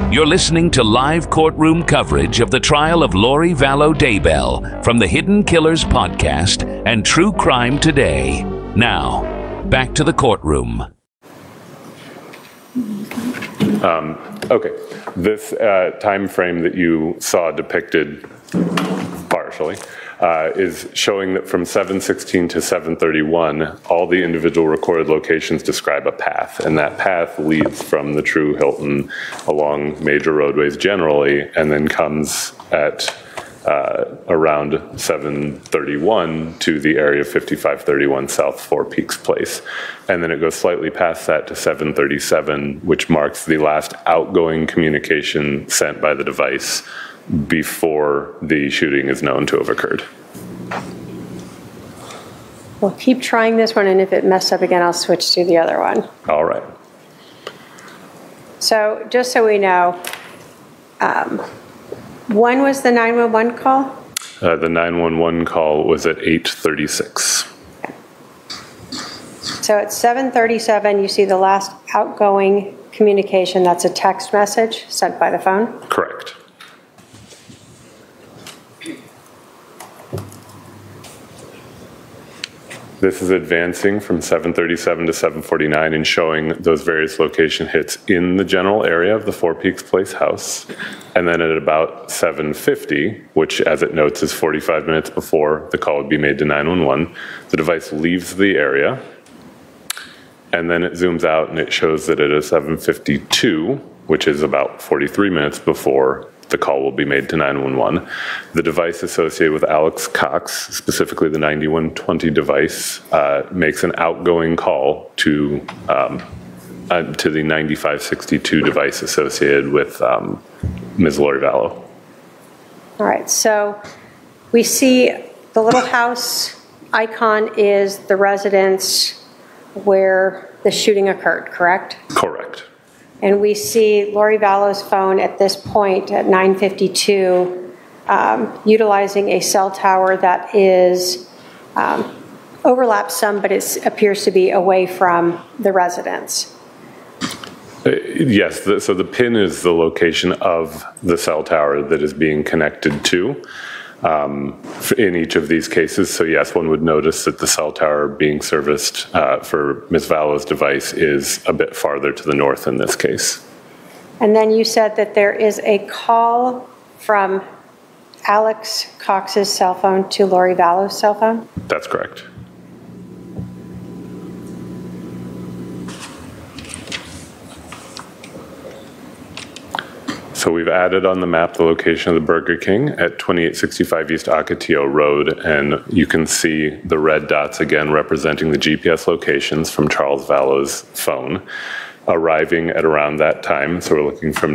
You're listening to live courtroom coverage of the trial of Lori Vallow Daybell from the Hidden Killers podcast and True Crime Today. Now, back to the courtroom. Okay, this time frame that you saw depicted partially is showing that from 7:16 to 7:31, all the individual recorded locations describe a path, and that path leads from the True Hilton along major roadways generally, and then comes at around 7:31 to the area of 5531 South Four Peaks Place. And then it goes slightly past that to 7:37, which marks the last outgoing communication sent by the device before the shooting is known to have occurred. We'll keep trying this one, and if it messed up again, I'll switch to the other one. All right. So just so we know, when was the 911 call? The 911 call was at 8:36. Okay. So at 7:37, you see the last outgoing communication. That's a text message sent by the phone? Correct. This is advancing from 7:37 to 7:49 and showing those various location hits in the general area of the Four Peaks Place house. And then at about 7:50, which as it notes is 45 minutes before the call would be made to 911, the device leaves the area. And then it zooms out and it shows that at a 7:52, which is about 43 minutes before the call will be made to 911. The device associated with Alex Cox, specifically the 9120 device, makes an outgoing call to the 9562 device associated with Ms. Lori Vallow. All right, so we see the little house icon is the residence where the shooting occurred, correct? Correct. And we see Lori Vallow's phone at this point at 9:52 utilizing a cell tower that is overlaps some, but it appears to be away from the residence. Yes, so the pin is the location of the cell tower that is being connected to in each of these cases. So yes, one would notice that the cell tower being serviced for Ms. Vallow's device is a bit farther to the north in this case. And then you said that there is a call from Alex Cox's cell phone to Lori Vallow's cell phone? That's correct. So we've added on the map the location of the Burger King at 2865 East Ocotillo Road, and you can see the red dots again representing the GPS locations from Charles Vallow's phone, arriving at around that time. So we're looking from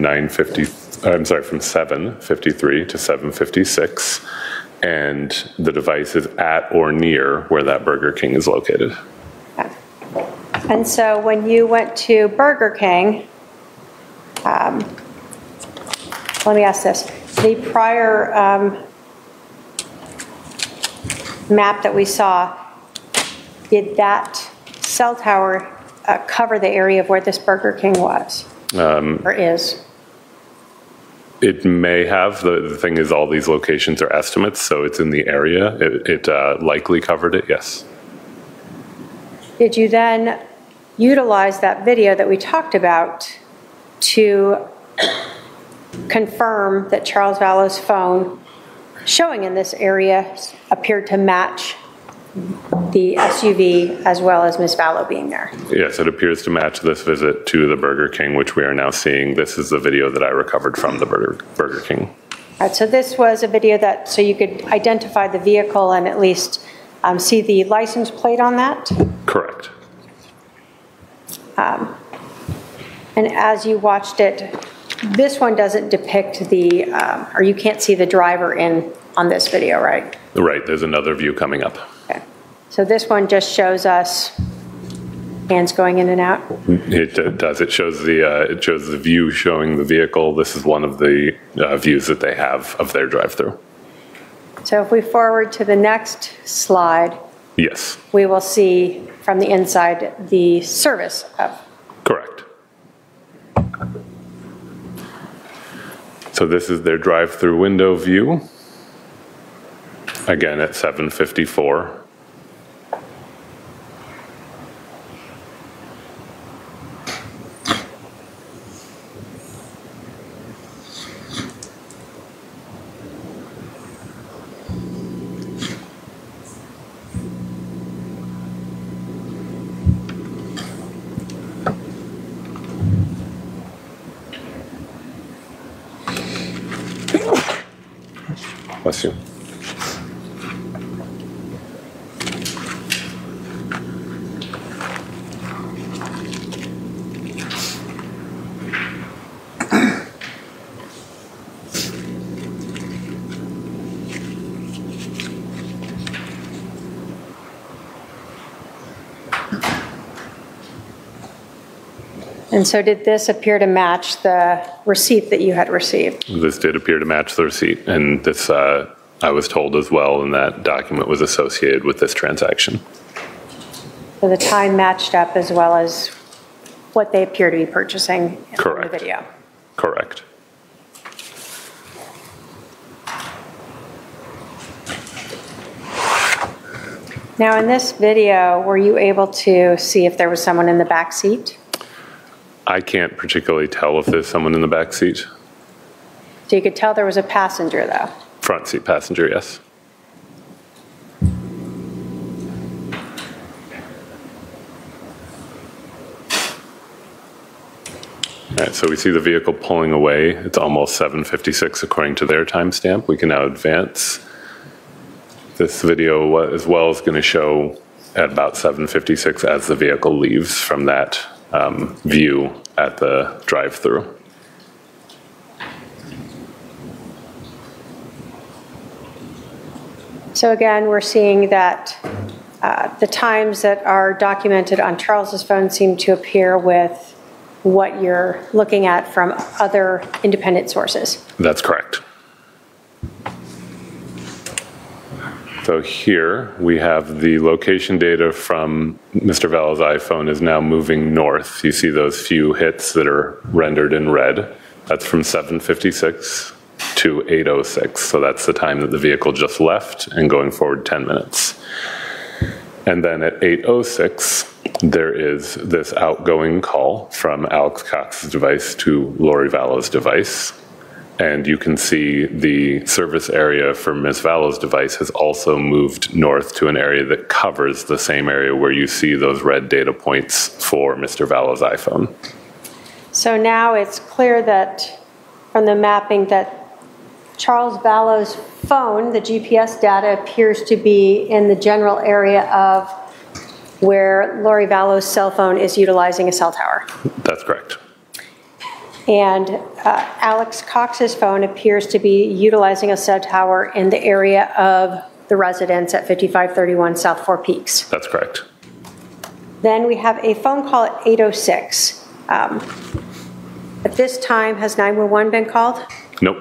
7:53 to 7:56, and the device is at or near where that Burger King is located. Okay. And so when you went to Burger King, let me ask this. The prior map that we saw, did that cell tower cover the area of where this Burger King was or is? It may have. The thing is, all these locations are estimates, so it's in the area. It likely covered it, yes. Did you then utilize that video that we talked about to confirm that Charles Vallow's phone showing in this area appeared to match the SUV as well as Ms. Vallow being there? Yes, it appears to match this visit to the Burger King, which we are now seeing. This is the video that I recovered from the Burger King. All right, so this was a video that, so you could identify the vehicle and at least see the license plate on that? Correct. And as you watched it, this one doesn't depict the, or you can't see the driver on this video, right? Right, there's another view coming up. Okay. So this one just shows us hands going in and out? It does. It shows the view showing the vehicle. This is one of the views that they have of their drive-through. So if we forward to the next slide, Yes. we will see from the inside the service of. Correct. So this is their drive-through window view, again at 7:54. Bless you. And so did this appear to match the receipt that you had received? This did appear to match the receipt, and this I was told as well, and that document was associated with this transaction. So the time matched up as well as what they appear to be purchasing in Correct. the video. Correct. Now in this video, were you able to see if there was someone in the back seat? I can't particularly tell if there's someone in the back seat. So you could tell there was a passenger though? Front seat passenger, yes. All right, so we see the vehicle pulling away. It's almost 7:56 according to their timestamp. We can now advance. This video as well is going to show at about 7:56 as the vehicle leaves from that view at the drive-through. So again, we're seeing that the times that are documented on Charles's phone seem to appear with what you're looking at from other independent sources. That's correct. So here we have the location data from Mr. Vallo's iPhone is now moving north. You see those few hits that are rendered in red. That's from 7:56 to 8:06. So that's the time that the vehicle just left and going forward 10 minutes. And then at 8:06, there is this outgoing call from Alex Cox's device to Lori Vallo's device. And you can see the service area for Ms. Vallo's device has also moved north to an area that covers the same area where you see those red data points for Mr. Vallo's iPhone. So now it's clear that from the mapping that Charles Vallo's phone, the GPS data appears to be in the general area of where Lori Vallo's cell phone is utilizing a cell tower. That's correct. And Alex Cox's phone appears to be utilizing a cell tower in the area of the residence at 5531 South Four Peaks. That's correct. Then we have a phone call at 8:06. At this time, has 911 been called? Nope.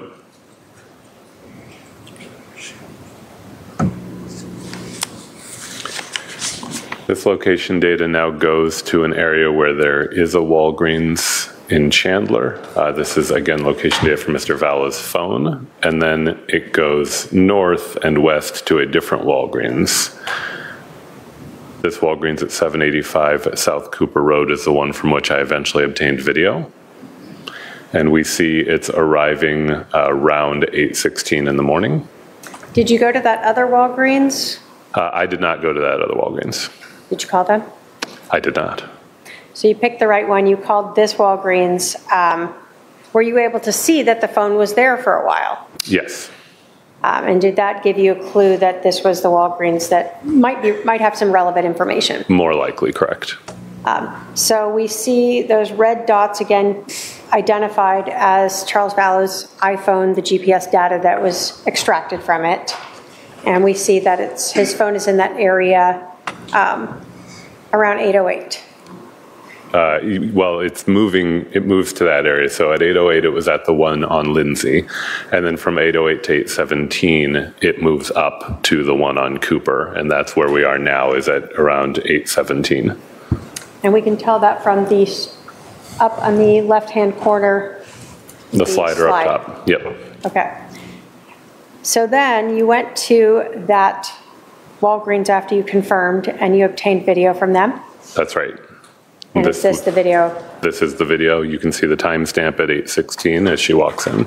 This location data now goes to an area where there is a Walgreens in Chandler. This is, again, location data for Mr. Vallo's phone. And then it goes north and west to a different Walgreens. This Walgreens at 785 South Cooper Road is the one from which I eventually obtained video. And we see it's arriving around 8:16 in the morning. Did you go to that other Walgreens? I did not go to that other Walgreens. Did you call them? I did not. So you picked the right one. You called this Walgreens. Were you able to see that the phone was there for a while? Yes. And did that give you a clue that this was the Walgreens that might have some relevant information? More likely, correct. So we see those red dots again identified as Charles Vallo's iPhone, the GPS data that was extracted from it. And we see that his phone is in that area around 8:08. Well, it moves to that area. So at 8:08, it was at the one on Lindsay. And then from 8:08 to 8:17, it moves up to the one on Cooper. And that's where we are now, is at around 8:17. And we can tell that from the up on the left-hand corner The slider slide. up top. Yep. Okay. So then you went to that Walgreens after you confirmed, and you obtained video from them? That's right. And is this the video? This is the video. You can see the timestamp at 8:16 as she walks in.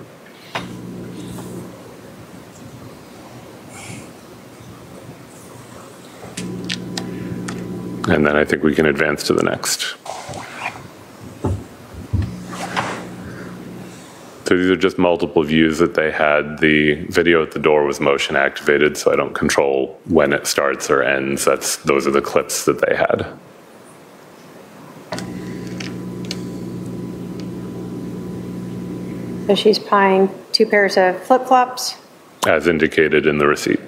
And then I think we can advance to the next. So these are just multiple views that they had. The video at the door was motion activated, so I don't control when it starts or ends. Those are the clips that they had. So she's buying 2 pairs of flip-flops. As indicated in the receipt.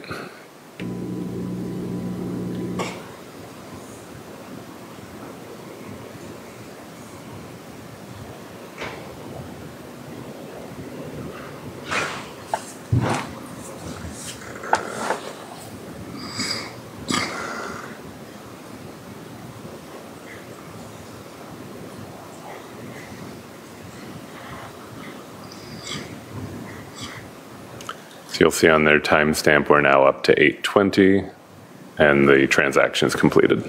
So you'll see on their timestamp we're now up to 8:20 and the transaction is completed.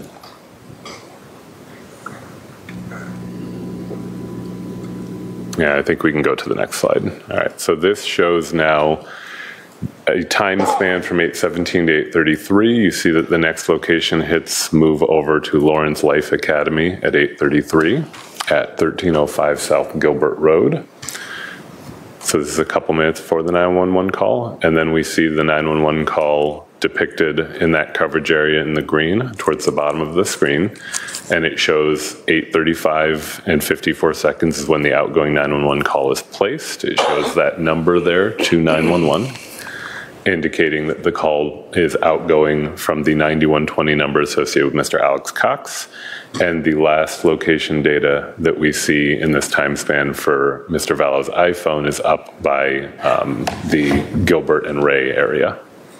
Yeah, I think we can go to the next slide. All right, so this shows now a time span from 8:17 to 8:33. You see that the next location hits move over to Lawrence Life Academy at 8:33 at 1305 South Gilbert Road. So this is a couple minutes before the 911 call, and then we see the 911 call depicted in that coverage area in the green towards the bottom of the screen, and it shows 8:35 and 54 seconds is when the outgoing 911 call is placed. It shows that number there to 911, indicating that the call is outgoing from the 9120 number associated with Mr. Alex Cox. And the last location data that we see in this time span for Mr. Vallow's iPhone is up by the Gilbert and Ray area.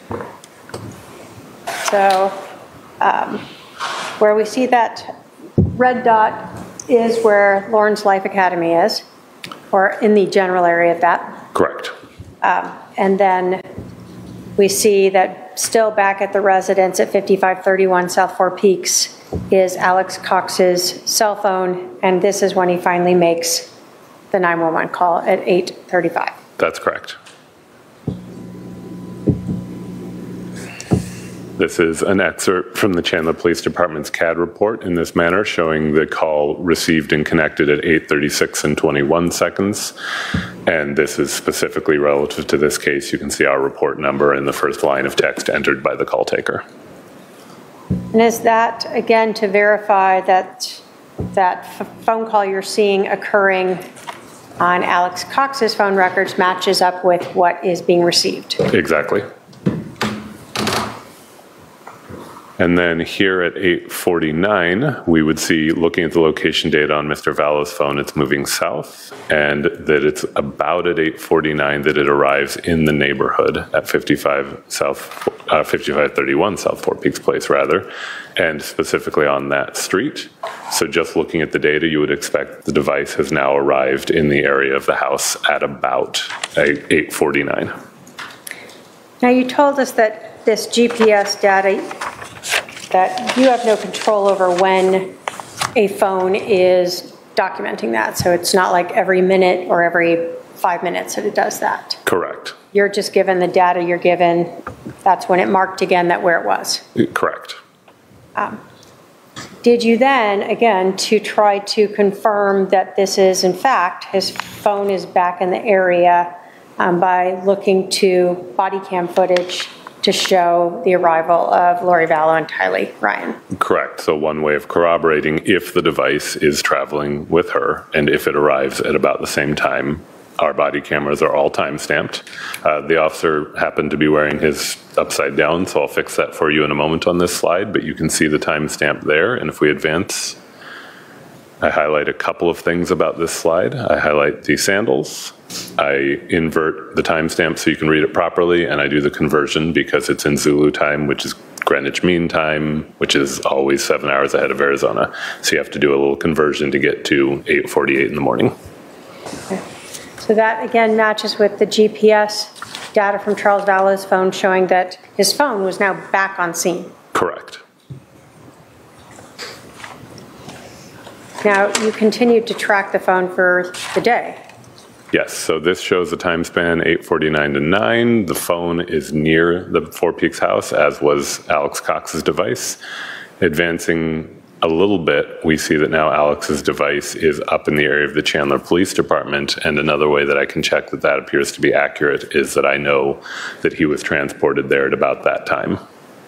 So where we see that red dot is where Lawrence Life Academy is, or in the general area of that. Correct. And then we see that still back at the residence at 5531 South Four Peaks is Alex Cox's cell phone, and this is when he finally makes the 911 call at 8:35. That's correct. This is an excerpt from the Chandler Police Department's CAD report in this manner, showing the call received and connected at 8:36 and 21 seconds. And this is specifically relative to this case. You can see our report number in the first line of text entered by the call taker. And is that, again, to verify that phone call you're seeing occurring on Alex Cox's phone records matches up with what is being received? Exactly. And then here at 8:49, we would see, looking at the location data on Mr. Vallow's phone, it's moving south, and that it's about at 8:49 that it arrives in the neighborhood at 5531 South Four Peaks Place, rather, and specifically on that street. So just looking at the data, you would expect the device has now arrived in the area of the house at about 8:49. Now, you told us that this GPS data, that you have no control over when a phone is documenting that. So it's not like every minute or every 5 minutes that it does that. Correct. You're just given the data you're given. That's when it marked again that where it was. Correct. Did you then, again, to try to confirm that this is, in fact, his phone is back in the area by looking to body cam footage to show the arrival of Lori Vallow and Tylee Ryan? Correct. So one way of corroborating if the device is traveling with her and if it arrives at about the same time, our body cameras are all time stamped. The officer happened to be wearing his upside down, so I'll fix that for you in a moment on this slide, but you can see the time stamp there. And if we advance, I highlight a couple of things about this slide. I highlight the sandals. I invert the timestamp so you can read it properly, and I do the conversion because it's in Zulu time, which is Greenwich Mean Time, which is always 7 hours ahead of Arizona. So you have to do a little conversion to get to 8:48 in the morning. Okay. So that again matches with the GPS data from Charles Vallow's phone showing that his phone was now back on scene. Correct. Now, you continued to track the phone for the day. Yes, so this shows the time span 8:49 to 9. The phone is near the Four Peaks house, as was Alex Cox's device. Advancing a little bit, we see that now Alex's device is up in the area of the Chandler Police Department, and another way that I can check that that appears to be accurate is that I know that he was transported there at about that time.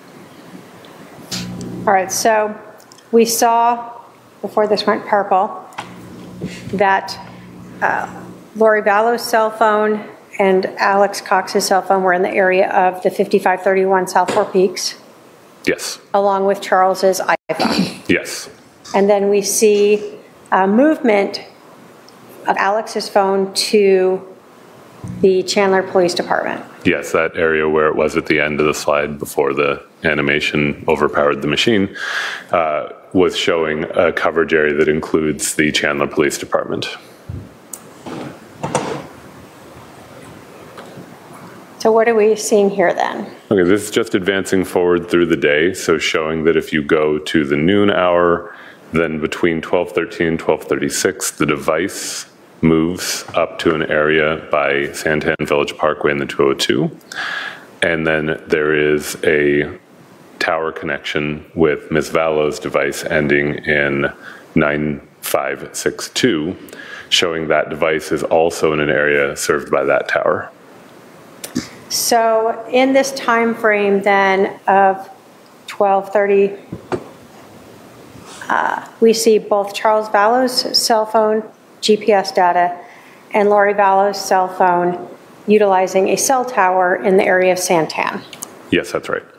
All right, so we saw, before this went purple, that Lori Vallow's cell phone and Alex Cox's cell phone were in the area of the 5531 South Four Peaks, Yes. along with Charles's iPhone. Yes. And then we see movement of Alex's phone to the Chandler Police Department. Yes, that area where it was at the end of the slide before the animation overpowered the machine was showing a coverage area that includes the Chandler Police Department. So what are we seeing here then? Okay, this is just advancing forward through the day, so showing that if you go to the noon hour, then between 12:13 and 12:36, the device moves up to an area by Santan Village Parkway and the 202. And then there is a tower connection with Ms. Vallow's device ending in 9562, showing that device is also in an area served by that tower. So in this time frame then of 12:30, we see both Charles Vallow's cell phone GPS data and Lori Vallow's cell phone utilizing a cell tower in the area of Santan. Yes, that's right.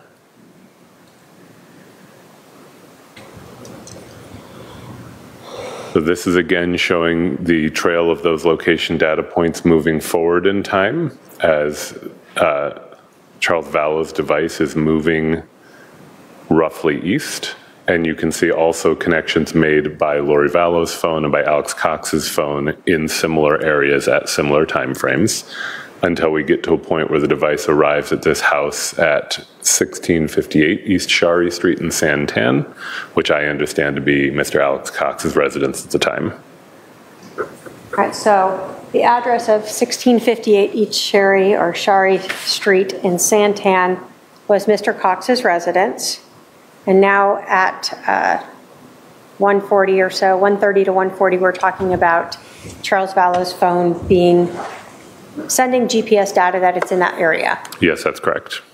So this is again showing the trail of those location data points moving forward in time as Charles Vallow's device is moving roughly east. And you can see also connections made by Lori Vallow's phone and by Alex Cox's phone in similar areas at similar time frames until we get to a point where the device arrives at this house at 1658 East Shari Street in Santan, which I understand to be Mr. Alex Cox's residence at the time. All right, so the address of 1658 East Shari or Shari Street in Santan was Mr. Cox's residence. And now at 1:40 or so, 1:30 to 1:40, we're talking about Charles Vallow's phone sending GPS data that it's in that area. Yes, that's correct.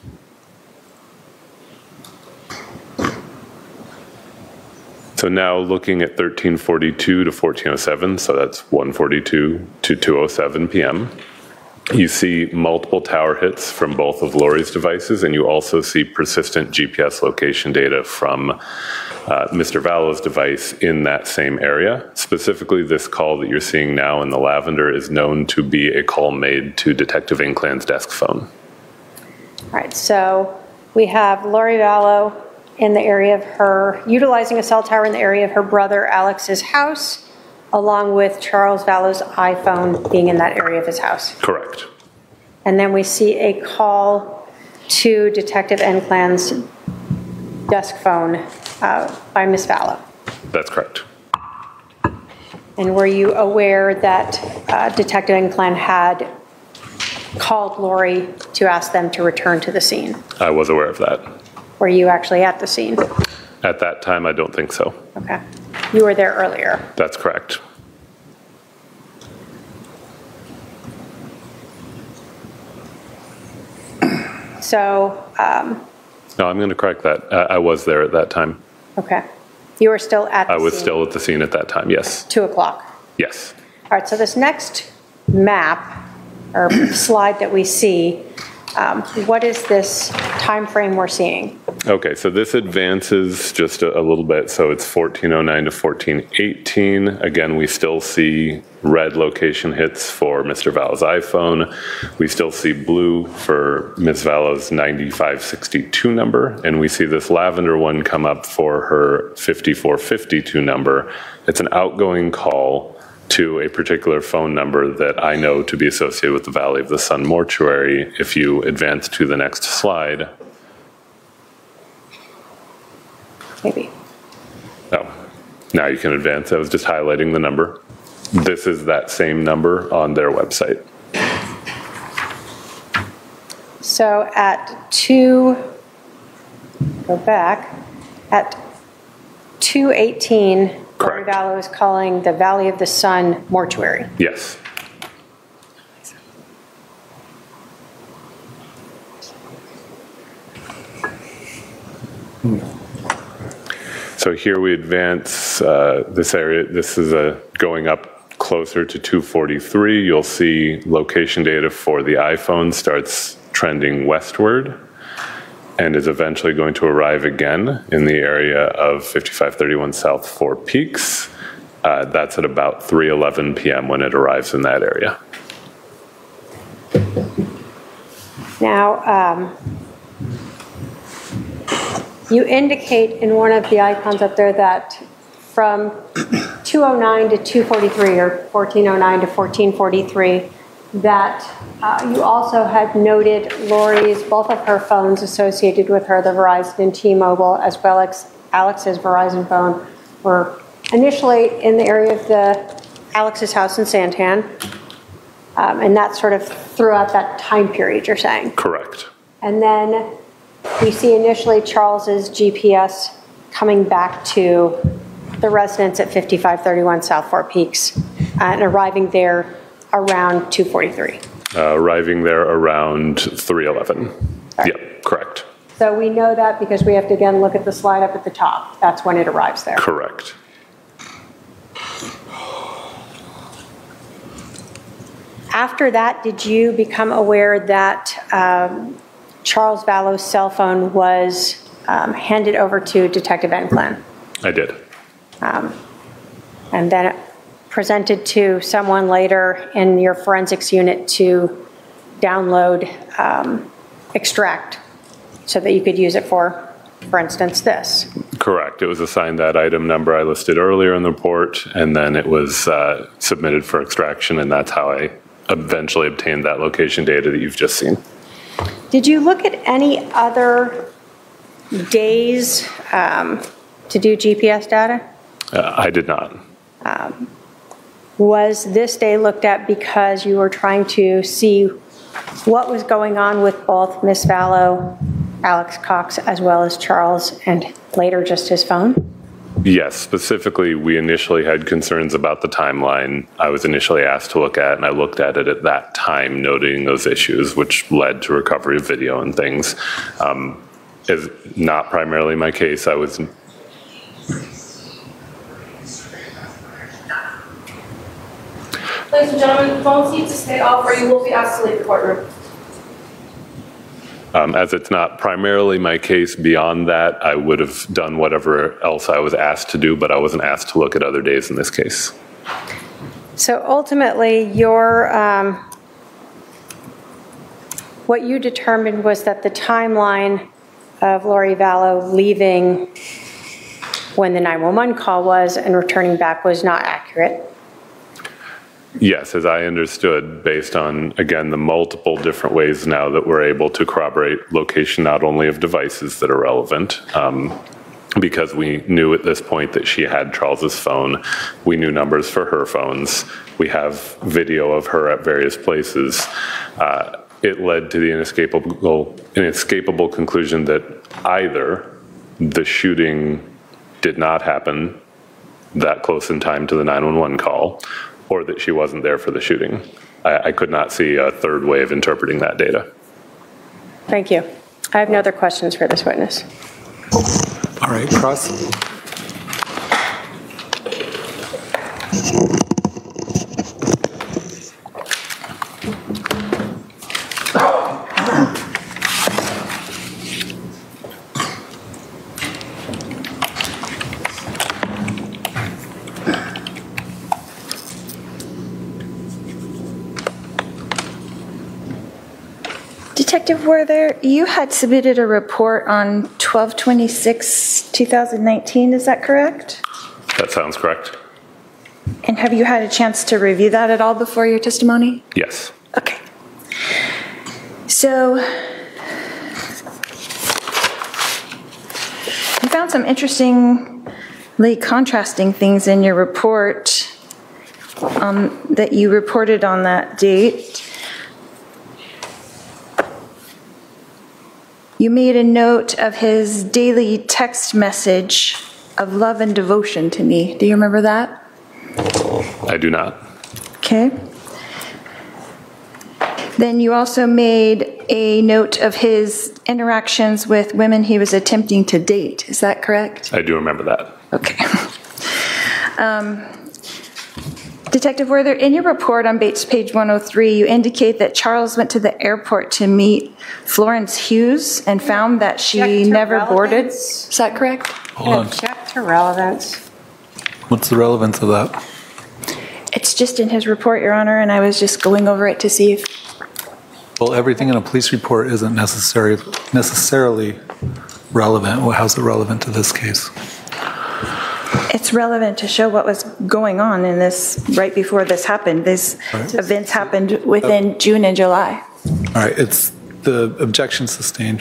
So now looking at 1342 to 1407, so that's 1:42 to 2:07 p.m. You see multiple tower hits from both of Lori's devices, and you also see persistent GPS location data from Mr. Vallow's device in that same area. Specifically, this call that you're seeing now in the lavender is known to be a call made to Detective Inclan's desk phone. All right, so we have Lori Vallow in the area of utilizing a cell tower in the area of her brother Alex's house, along with Charles Vallow's iPhone being in that area of his house. Correct. And then we see a call to Detective Inclan's desk phone by Ms. Vallow. That's correct. And were you aware that Detective Inclan had called Lori to ask them to return to the scene? I was aware of that. Were you actually at the scene? At that time, I don't think so. Okay. You were there earlier. That's correct. So, No, I'm going to correct that. I was there at that time. okay. You were still at the scene? I was still at the scene at that time, yes. 2 o'clock. Yes. All right, so this next map or slide that we see, what is this time frame we're seeing? Okay, so this advances just a little bit. So it's 1409 to 1418. Again, we still see red location hits for Mr. Vallow's iPhone. We still see blue for Ms. Vallow's 9562 number. And we see this lavender one come up for her 5452 number. It's an outgoing call to a particular phone number that I know to be associated with the Valley of the Sun mortuary. If you advance to the next slide. Maybe. Oh, now you can advance. I was just highlighting the number. This is that same number on their website. So at at 2:18, Lori Correct. Vallow is calling the Valley of the Sun mortuary. Yes. So here we advance this area. This is going up closer to 243. You'll see location data for the iPhone starts trending westward and is eventually going to arrive again in the area of 5531 South Four Peaks. That's at about 3:11 p.m. when it arrives in that area. Now, you indicate in one of the icons up there that from 209 to 243, or 1409 to 1443, that you also had noted Lori's, both of her phones associated with her, the Verizon and T-Mobile, as well as Alex's Verizon phone, were initially in the area of Alex's house in Santan, and that's sort of throughout that time period, you're saying? Correct. And then we see initially Charles's GPS coming back to the residence at 5531 South Four Peaks and arriving there around 2:43. Arriving there around 3:11. Right. Yep, correct. So we know that because we have to again look at the slide up at the top. That's when it arrives there. Correct. After that, did you become aware that Charles Vallow's cell phone was handed over to Detective Enclan? I did. And then presented to someone later in your forensics unit to download, extract, so that you could use it for instance, this? Correct. It was assigned that item number I listed earlier in the report, and then it was submitted for extraction, and that's how I eventually obtained that location data that you've just seen. Did you look at any other days to do GPS data? I did not. Was this day looked at because you were trying to see what was going on with both Miss Vallow, Alex Cox, as well as Charles, and later just his phone? Yes, specifically, we initially had concerns about the timeline I was initially asked to look at, and I looked at it at that time, noting those issues, which led to recovery of video and things. Is not primarily my case. I was... Ladies and gentlemen, phones need to stay off or you will be asked to leave the courtroom. As it's not primarily my case, beyond that, I would have done whatever else I was asked to do, but I wasn't asked to look at other days in this case. So ultimately, what you determined was that the timeline of Lori Vallow leaving when the 911 call was and returning back was not accurate. Yes, as I understood, based on, again, the multiple different ways now that we're able to corroborate location not only of devices that are relevant, because we knew at this point that she had Charles's phone, we knew numbers for her phones, we have video of her at various places, it led to the inescapable conclusion that either the shooting did not happen that close in time to the 911 call, or that she wasn't there for the shooting. I could not see a third way of interpreting that data. Thank you. I have no other questions for this witness. All right, cross. Detective Werther, you had submitted a report on 12/26/2019, is that correct? That sounds correct. And have you had a chance to review that at all before your testimony? Yes. Okay. So, you found some interestingly contrasting things in your report that you reported on that date. You made a note of his daily text message of love and devotion to me. Do you remember that? I do not. Okay. Then you also made a note of his interactions with women he was attempting to date. Is that correct? I do remember that. Okay. Detective Werther, in your report on page 103, you indicate that Charles went to the airport to meet Florence Hughes and found that she never boarded. Is that correct? Hold on. Object to relevance. What's the relevance of that? It's just in his report, Your Honor, and I was just going over it to see if... Well, everything in a police report isn't necessarily relevant. Well, how's it relevant to this case? It's relevant to show what was going on in this, right before this happened. These events happened within June and July. All right, it's the objection sustained.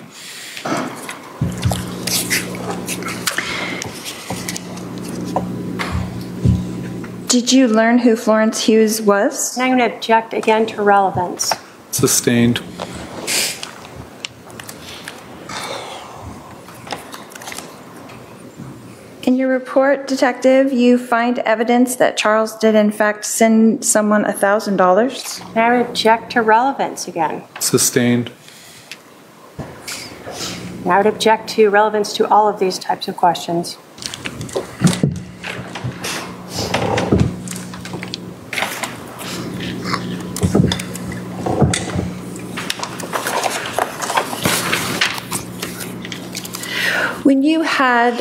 Did you learn who Florence Hughes was? And I'm going to object again to relevance. Sustained. In your report, Detective, you find evidence that Charles did in fact send someone $1,000. And I would object to relevance again. Sustained. And I would object to relevance to all of these types of questions. When you had,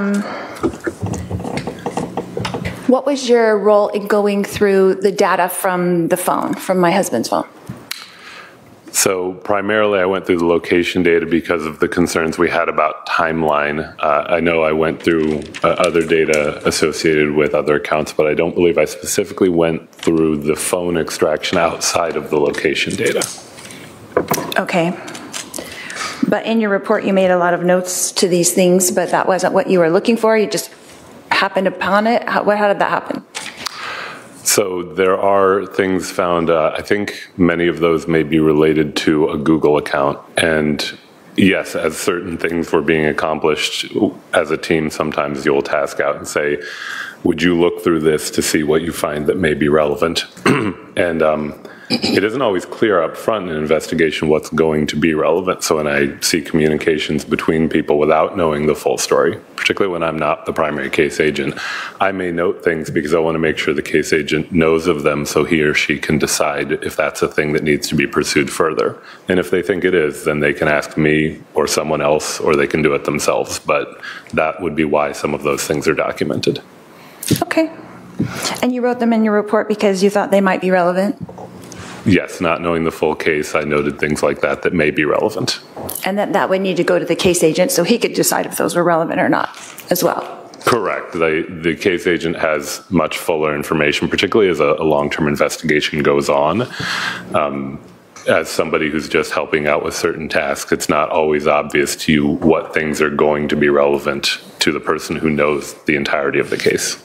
what was your role in going through the data from the phone, from my husband's phone? So primarily I went through the location data because of the concerns we had about timeline. I know I went through other data associated with other accounts, but I don't believe I specifically went through the phone extraction outside of the location data. Okay. But in your report, you made a lot of notes to these things, but that wasn't what you were looking for? You just happened upon it? How did that happen? So there are things found, I think many of those may be related to a Google account. And yes, as certain things were being accomplished as a team, sometimes you'll task out and say, would you look through this to see what you find that may be relevant? And it isn't always clear up front in an investigation what's going to be relevant. So when I see communications between people without knowing the full story, particularly when I'm not the primary case agent, I may note things because I want to make sure the case agent knows of them so he or she can decide if that's a thing that needs to be pursued further. And if they think it is, then they can ask me or someone else, or they can do it themselves. But that would be why some of those things are documented. Okay. And you wrote them in your report because you thought they might be relevant? Yes, not knowing the full case, I noted things like that that may be relevant. And that would need to go to the case agent so he could decide if those were relevant or not as well? Correct. The case agent has much fuller information, particularly as a long-term investigation goes on. As somebody who's just helping out with certain tasks, it's not always obvious to you what things are going to be relevant to the person who knows the entirety of the case.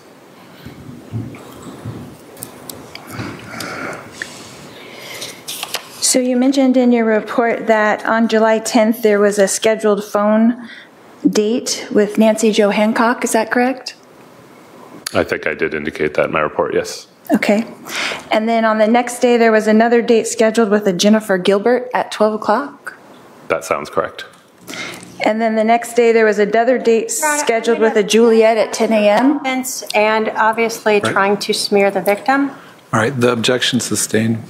So you mentioned in your report that on July 10th there was a scheduled phone date with Nancy Jo Hancock, is that correct? I think I did indicate that in my report, yes. Okay. And then on the next day there was another date scheduled with a Jennifer Gilbert at 12 o'clock? That sounds correct. And then the next day there was another date scheduled with a Juliet at 10 a.m.? And obviously trying to smear the victim. All right, the objection sustained.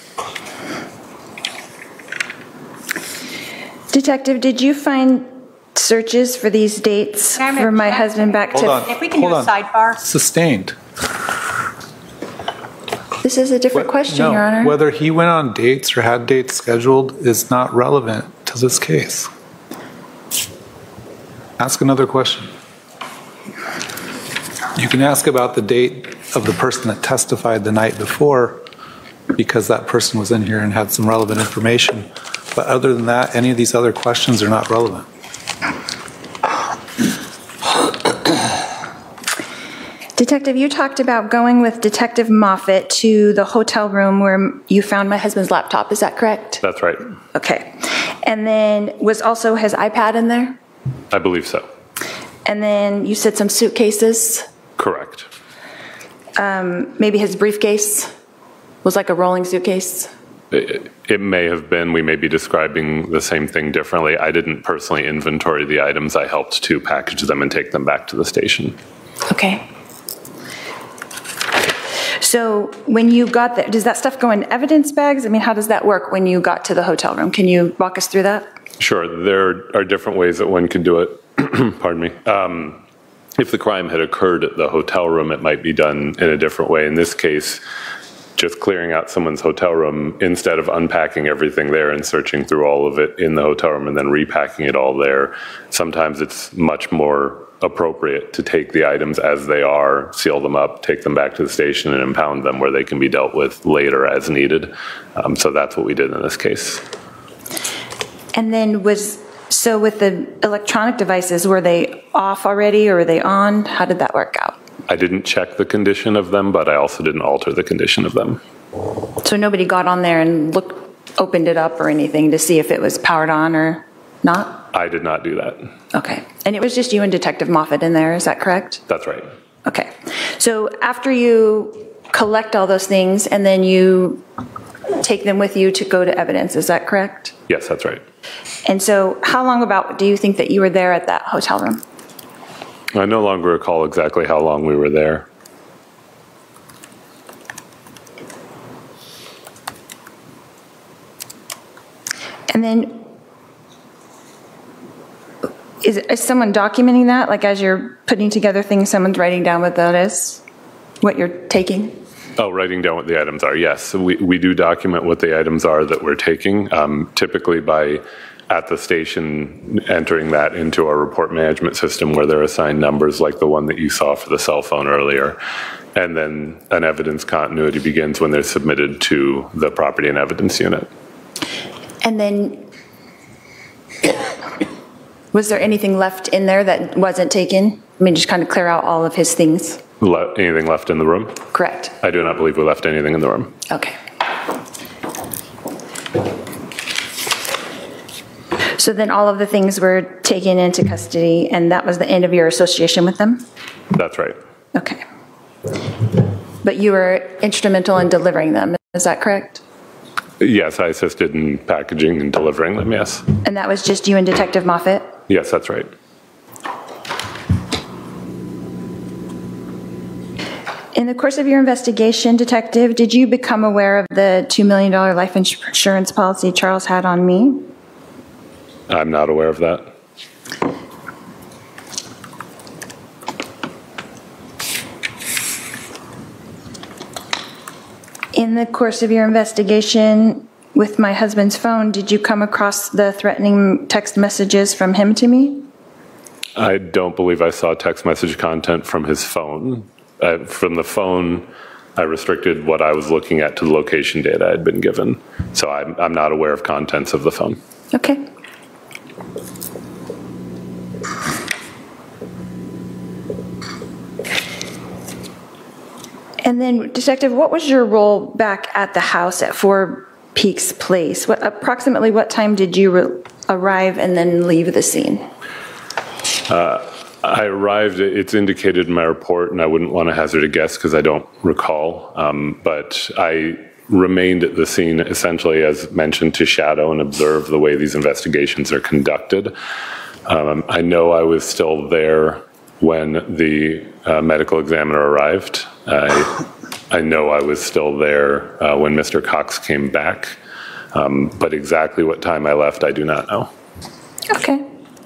Detective, did you find searches for these dates for my husband back Hold to... on. If we can do a sidebar. Sustained. This is a different question, No, Your Honor. whether he went on dates or had dates scheduled is not relevant to this case. Ask another question. You can ask about the date of the person that testified the night before, because that person was in here and had some relevant information. But other than that, any of these other questions are not relevant. Detective, you talked about going with Detective Moffett to the hotel room where you found my husband's laptop. Is that correct? That's right. Okay. And then was also his iPad in there? I believe so. And then you said some suitcases? Correct. Maybe his briefcase was like a rolling suitcase? It may have been. We may be describing the same thing differently. I didn't personally inventory the items. I helped to package them and take them back to the station. Okay. So when you got there, does that stuff go in evidence bags? I mean, how does that work when you got to the hotel room? Can you walk us through that? Sure. There are different ways that one can do it. Pardon me. If the crime had occurred at the hotel room, it might be done in a different way. In this case, just clearing out someone's hotel room, instead of unpacking everything there and searching through all of it in the hotel room and then repacking it all there, sometimes it's much more appropriate to take the items as they are, seal them up, take them back to the station and impound them where they can be dealt with later as needed. So that's what we did in this case. And then so with the electronic devices, were they off already or were they on? How did that work out? I didn't check the condition of them, but I also didn't alter the condition of them. So nobody got on there and opened it up or anything to see if it was powered on or not? I did not do that. Okay. And it was just you and Detective Moffett in there, is that correct? That's right. Okay. So after you collect all those things and then you take them with you to go to evidence, is that correct? Yes, that's right. And so how long about do you think that you were there at that hotel room? I no longer recall exactly how long we were there. And then is someone documenting that? Like as you're putting together things, someone's writing down what that is? What you're taking? Oh, writing down what the items are, yes. So we do document what the items are that we're taking, typically by at the station entering that into our report management system where they're assigned numbers like the one that you saw for the cell phone earlier. And then an evidence continuity begins when they're submitted to the property and evidence unit. And then was there anything left in there that wasn't taken? I mean, just kind of clear out all of his things. Anything left in the room? Correct. I do not believe we left anything in the room. Okay. So then all of the things were taken into custody, and that was the end of your association with them? That's right. Okay. But you were instrumental in delivering them, is that correct? Yes, I assisted in packaging and delivering them, yes. And that was just you and Detective Moffett? Yes, that's right. In the course of your investigation, Detective, did you become aware of the $2 million life insurance policy Charles had on me? I'm not aware of that. In the course of your investigation with my husband's phone, did you come across the threatening text messages from him to me? I don't believe I saw text message content from his phone. From the phone, I restricted what I was looking at to the location data I had been given. So I'm not aware of contents of the phone. Okay. And then, Detective, what was your role back at the house at Four Peaks Place? Approximately what time did you arrive and then leave the scene? I arrived, it's indicated in my report, and I wouldn't want to hazard a guess because I don't recall, but I remained at the scene essentially, as mentioned, to shadow and observe the way these investigations are conducted. I know I was still there when the medical examiner arrived. I know I was still there when Mr. Cox came back, but exactly what time I left, I do not know. Okay.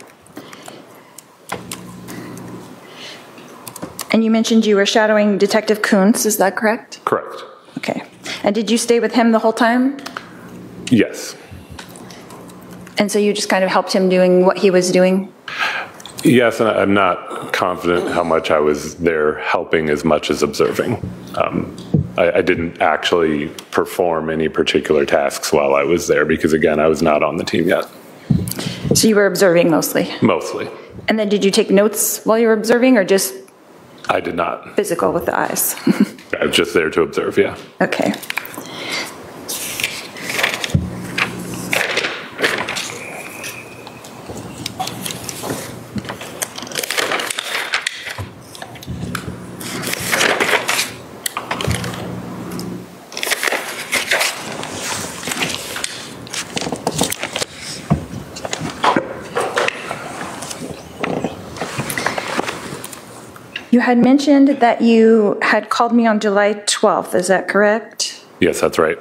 And you mentioned you were shadowing Detective Kuntz, is that correct? Correct. Okay. And did you stay with him the whole time? Yes. And so you just kind of helped him doing what he was doing? Yes, and I'm not confident how much I was there helping as much as observing. I didn't actually perform any particular tasks while I was there because, again, I was not on the team yet. So you were observing mostly? Mostly. And then did you take notes while you were observing, or just I did not. physical with the eyes? I was just there to observe, yeah. Okay. You had mentioned that you had called me on July 12th, is that correct? Yes, that's right.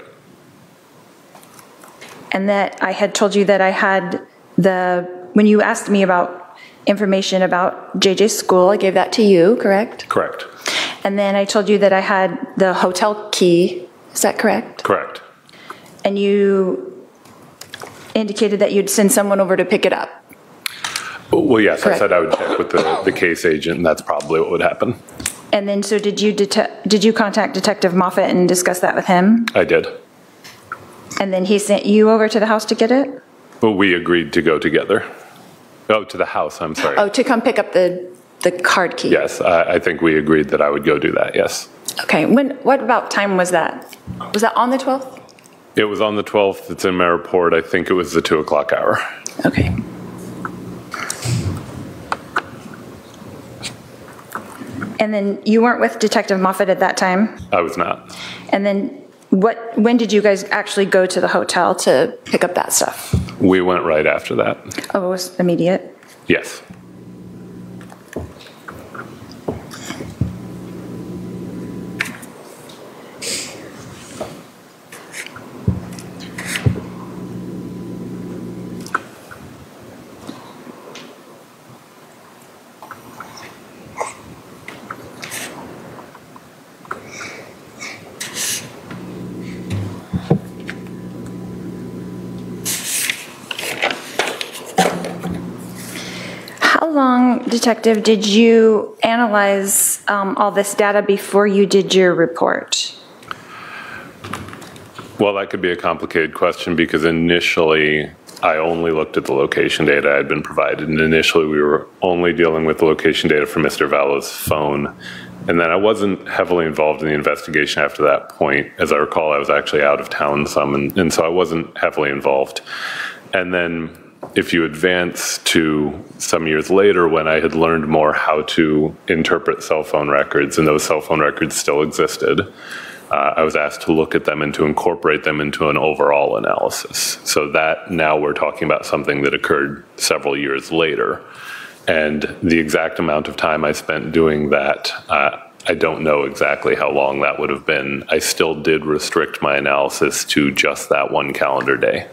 And that I had told you that I had when you asked me about information about JJ's school, I gave that to you, correct? Correct. And then I told you that I had the hotel key, is that correct? Correct. And you indicated that you'd send someone over to pick it up. Well, yes, Correct. I said I would check with the case agent, and that's probably what would happen. And then, so did you contact Detective Moffat and discuss that with him? I did. And then he sent you over to the house to get it? Well, we agreed to go together. Oh, to the house, I'm sorry. Oh, to come pick up the card key? Yes, I think we agreed that I would go do that, yes. Okay, what about time was that? Was that on the 12th? It was on the 12th. It's in my report. I think it was the 2 o'clock hour. Okay. And then you weren't with Detective Moffat at that time? I was not. And then when did you guys actually go to the hotel to pick up that stuff? We went right after that. Oh, it was immediate? Yes. How long, Detective, did you analyze all this data before you did your report? Well, that could be a complicated question because initially I only looked at the location data I had been provided. And initially we were only dealing with the location data from Mr. Vallo's phone. And then I wasn't heavily involved in the investigation after that point. As I recall, I was actually out of town some, and so I wasn't heavily involved. And then if you advance to some years later when I had learned more how to interpret cell phone records, and those cell phone records still existed, I was asked to look at them and to incorporate them into an overall analysis. So that now we're talking about something that occurred several years later. And the exact amount of time I spent doing that, I don't know exactly how long that would have been. I still did restrict my analysis to just that one calendar day.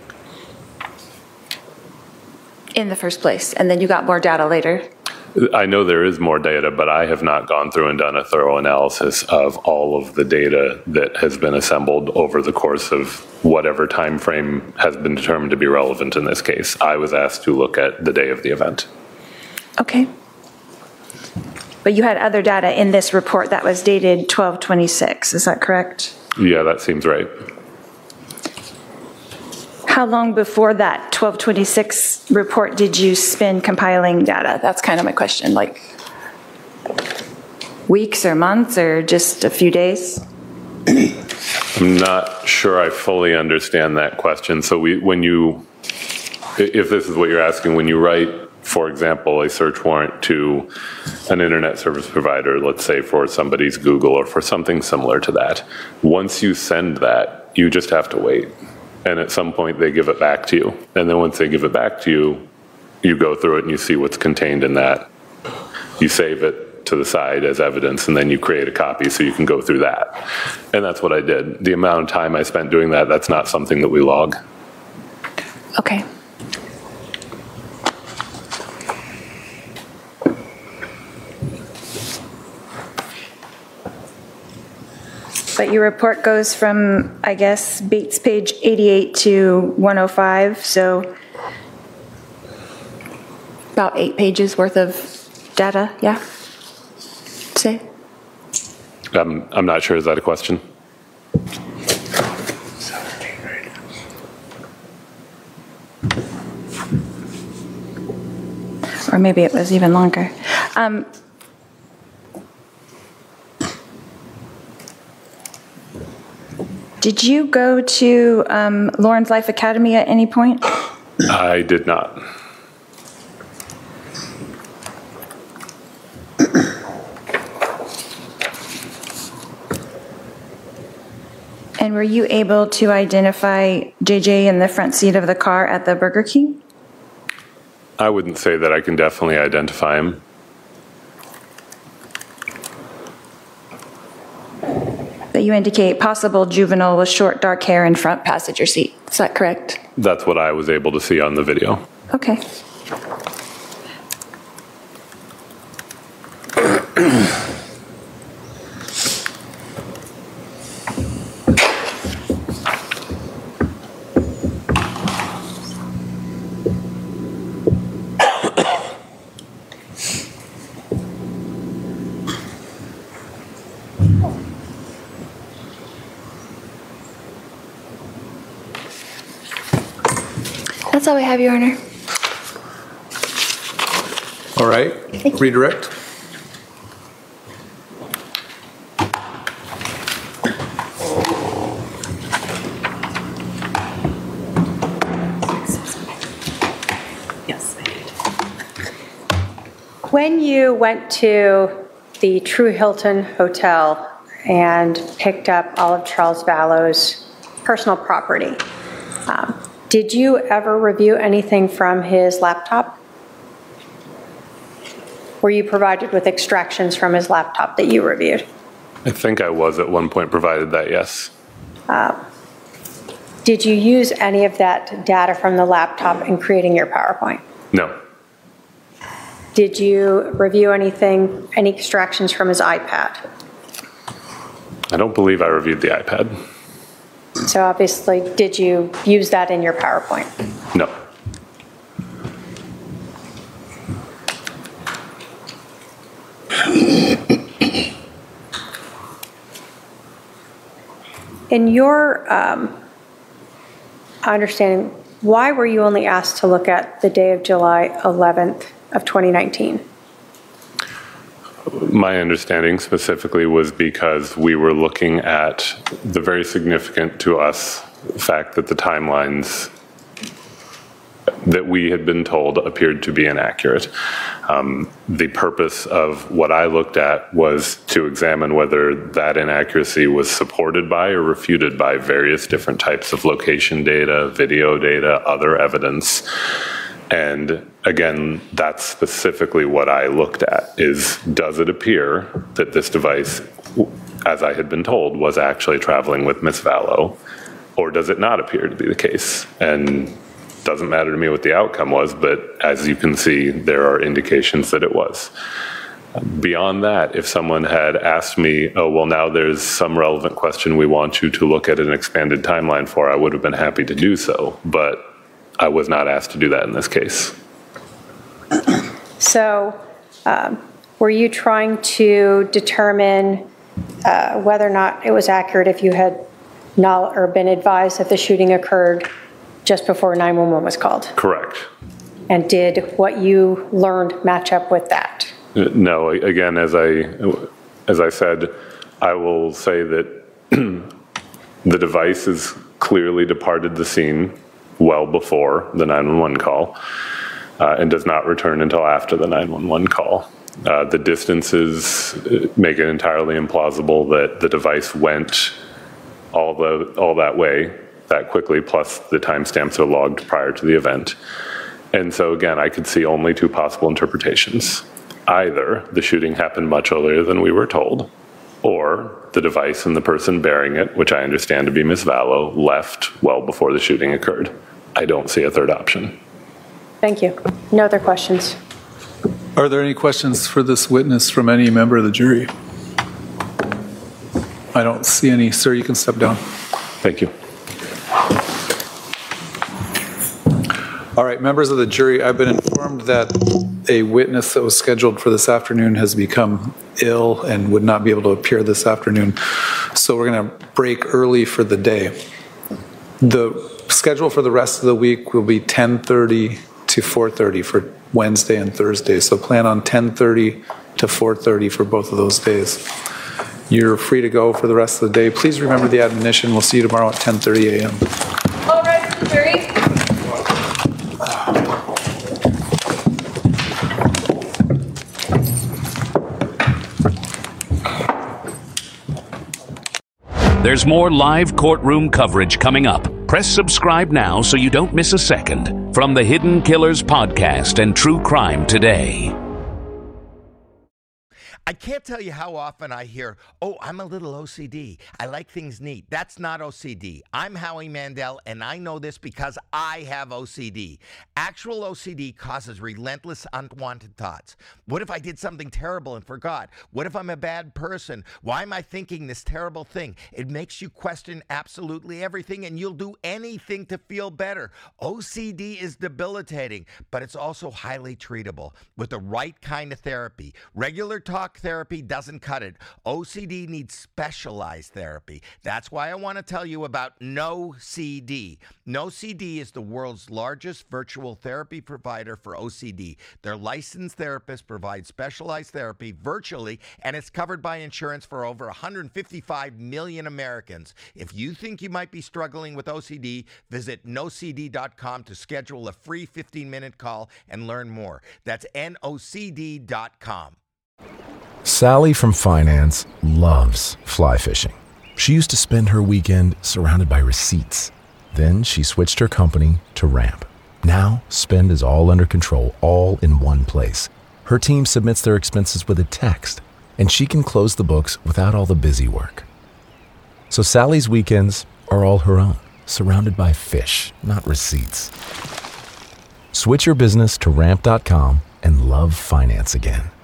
In the first place, and then you got more data later? I know there is more data, but I have not gone through and done a thorough analysis of all of the data that has been assembled over the course of whatever time frame has been determined to be relevant in this case. I was asked to look at the day of the event. Okay. But you had other data in this report that was dated 12/26, is that correct? Yeah, that seems right. How long before that 12/26 report did you spend compiling data? That's kind of my question, like weeks or months or just a few days? I'm not sure I fully understand that question. So if this is what you're asking, when you write, for example, a search warrant to an internet service provider, let's say for somebody's Google or for something similar to that, once you send that, you just have to wait. And at some point they give it back to you. And then once they give it back to you, you go through it and you see what's contained in that. You save it to the side as evidence, and then you create a copy so you can go through that. And that's what I did. The amount of time I spent doing that, that's not something that we log. Okay. But your report goes from, I guess, Bates page 88 to 105, so About 8 pages worth of data, yeah? Say? I'm not sure. Is that a question? Or maybe it was even longer. Did you go to Lauren's Life Academy at any point? I did not. And were you able to identify JJ in the front seat of the car at the Burger King? I wouldn't say that I can definitely identify him. But you indicate possible juvenile with short dark hair in front passenger seat. Is that correct? That's what I was able to see on the video. Okay. That's all we have, Your Honor. All right, redirect. Yes. When you went to the True Hilton Hotel and picked up Olive Charles Vallow's personal property, did you ever review anything from his laptop? Were you provided with extractions from his laptop that you reviewed? I think I was at one point provided that, yes. Did you use any of that data from the laptop in creating your PowerPoint? No. Did you review anything, any extractions from his iPad? I don't believe I reviewed the iPad. So obviously, did you use that in your PowerPoint? No. In your understanding, why were you only asked to look at the day of July 11th of 2019? My understanding specifically was because we were looking at the very significant to us fact that the timelines that we had been told appeared to be inaccurate. The purpose of what I looked at was to examine whether that inaccuracy was supported by or refuted by various different types of location data, video data, other evidence. And again, that's specifically what I looked at, is does it appear that this device, as I had been told, was actually traveling with Miss Vallow, or does it not appear to be the case? And it doesn't matter to me what the outcome was, but as you can see, there are indications that it was. Beyond that, if someone had asked me, oh, well, now there's some relevant question we want you to look at an expanded timeline for, I would have been happy to do so, but I was not asked to do that in this case. So were you trying to determine whether or not it was accurate if you had not or been advised that the shooting occurred just before 911 was called? Correct. And did what you learned match up with that? No, again, as I said, I will say that the device has clearly departed the scene well before the 911 call and does not return until after the 911 call. The distances make it entirely implausible that the device went all that way that quickly, plus the timestamps are logged prior to the event. And so again, I could see only two possible interpretations. Either the shooting happened much earlier than we were told, or the device and the person bearing it, which I understand to be Ms. Vallow, left well before the shooting occurred. I don't see a third option. Thank you. No other questions? Are there any questions for this witness from any member of the jury? I don't see any. Sir, you can step down. Thank you. All right, members of the jury, I've been informed that a witness that was scheduled for this afternoon has become ill and would not be able to appear this afternoon. So we're going to break early for the day. The schedule for the rest of the week will be 10:30 to 4:30 for Wednesday and Thursday. So plan on 10:30 to 4:30 for both of those days. You're free to go for the rest of the day. Please remember the admonition. We'll see you tomorrow at 10:30 a.m. All right, for the jury. There's more live courtroom coverage coming up. Press subscribe now so you don't miss a second from the Hidden Killers Podcast and True Crime Today. I can't tell you how often I hear, oh, I'm a little OCD. I like things neat. That's not OCD. I'm Howie Mandel, and I know this because I have OCD. Actual OCD causes relentless, unwanted thoughts. What if I did something terrible and forgot? What if I'm a bad person? Why am I thinking this terrible thing? It makes you question absolutely everything, and you'll do anything to feel better. OCD is debilitating, but it's also highly treatable with the right kind of therapy. Regular talk therapy doesn't cut it. OCD needs specialized therapy. That's why I want to tell you about NoCD. NoCD is the world's largest virtual therapy provider for OCD. Their licensed therapists provide specialized therapy virtually, and it's covered by insurance for over 155 million Americans. If you think you might be struggling with OCD, visit nocd.com to schedule a free 15-minute call and learn more. That's nocd.com. Sally from finance loves fly fishing. She used to spend her weekend surrounded by receipts. Then she switched her company to Ramp. Now, spend is all under control, all in one place. Her team submits their expenses with a text, and she can close the books without all the busy work. So Sally's weekends are all her own, surrounded by fish, not receipts. Switch your business to Ramp.com and love finance again.